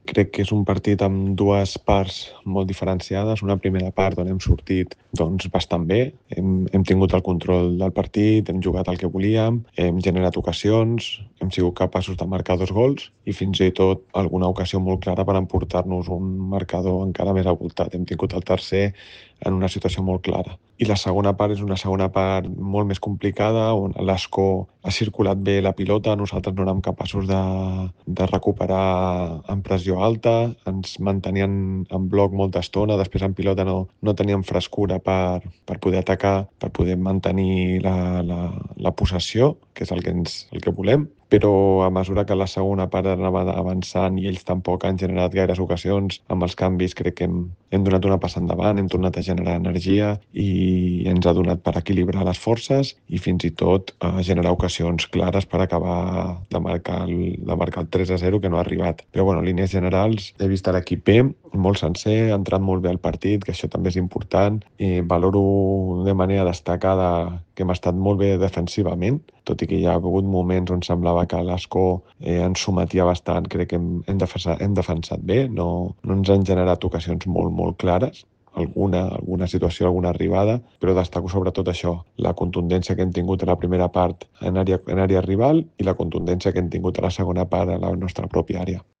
Crec que és un partit amb dues parts molt diferenciades. Una primera part on hem sortit bastant bé, hem tingut el control del partit, hem jugat el que volíem, hem generat ocasions, hem sigut capaços de marcar 2 gols i fins i tot alguna ocasió molt clara per emportar-nos un marcador encara més avoltat. Hem tingut el tercer en una situació molt clara. I la segona part és una segona part molt més complicada, on l'Escó ha circulat bé la pilota, nosaltres no érem capaços de recuperar en pressió alta, ens mantenien en bloc molta estona, després en pilota no teníem frescura per poder atacar, per poder mantenir la possessió, que és el que volem, però a mesura que la segona part anava avançant i ells tampoc han generat gaires ocasions, amb els canvis crec que hem donat una passa endavant, hem tornat a generar energia i ens ha donat per equilibrar les forces i fins i tot generar ocasions clares per acabar de marcar el 3-0, que no ha arribat. Però bueno, en línies generals he vist l'equip bé, molt sencer, ha entrat molt bé al partit, que això també és important, i valoro de manera destacada que hem estat molt bé defensivament, tot i que hi ha hagut moments on semblava que l'Escó ens sometia bastant. Crec que hem defensat bé, no ens han generat ocasions molt clares, alguna situació, alguna arribada, però destaco sobretot això, la contundència que hem tingut a la primera part en àrea rival i la contundència que hem tingut a la segona part a la nostra pròpia àrea.